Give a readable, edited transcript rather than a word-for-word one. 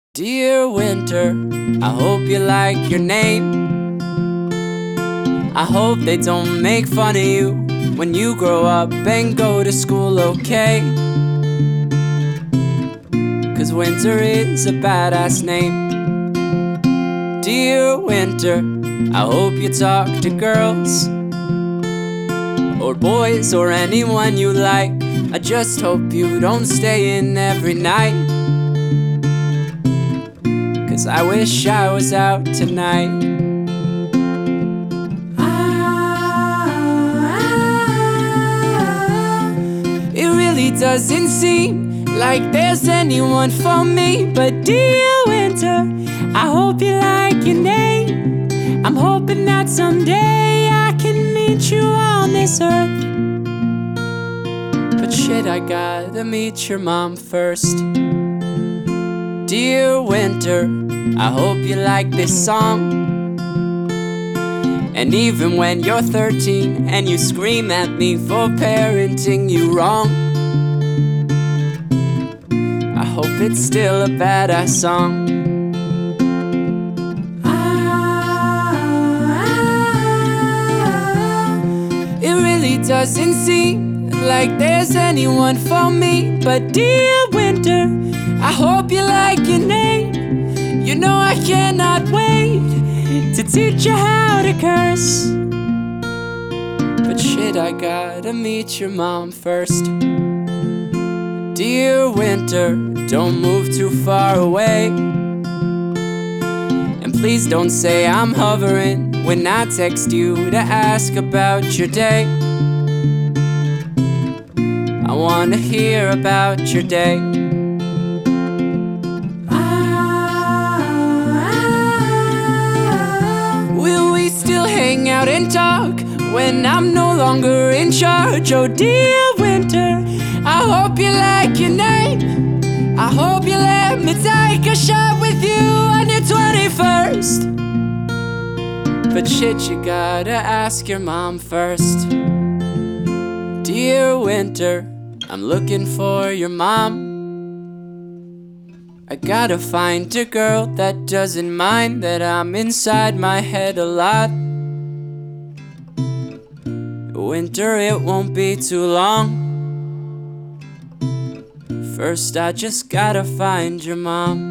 Dear winter, I hope you like your name. I hope they don't make fun of you when you grow up and go to school, okay? 'Cause winter is a badass name. Dear winter, I hope you talk to girls or boys or anyone you like. I just hope you don't stay in every night, 'cause I wish I was out tonight. It really doesn't seem like there's anyone for me. But dear winter, I hope you like your name. I'm hoping that someday I can meet you on this earth. But shit, I gotta meet your mom first. Dear winter, I hope you like this song. And even when you're 13 and you scream at me for parenting you wrong, I hope it's still a badass song. It really doesn't seem like there's anyone for me. But dear winter, I hope you like your name. You know I cannot wait to teach you how to curse. But shit, I gotta meet your mom first. Dear winter, don't move too far away. And please don't say I'm hovering when I text you to ask about your day. I wanna hear about your day. Will we still hang out and talk when I'm no longer in charge? Oh dear winter, I hope you like your name. I hope you let me take a shot with you on your 21st. But shit, you gotta ask your mom first. Dear winter, I'm looking for your mom. I gotta find a girl that doesn't mind that I'm inside my head a lot. Winter, it won't be too long. First, I just gotta find your mom.